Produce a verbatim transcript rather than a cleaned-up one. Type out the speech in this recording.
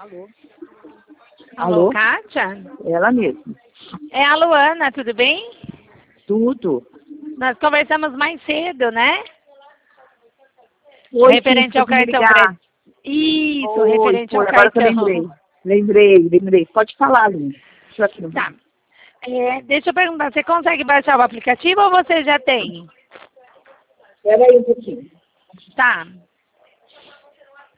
Alô? Alô, Alô? Kátia? Ela mesma. É a Luana, tudo bem? Tudo. Nós conversamos mais cedo, né? Oi, Referente Cris, ao pode me cartão ligar? crédito. Isso, Oi, referente ao foi, agora que eu cartão. lembrei. Lembrei, lembrei. Pode falar, Lins. Deixa eu aqui no... Tá. É, deixa eu perguntar, você consegue baixar o aplicativo ou você já tem? Espera aí um pouquinho. Tá.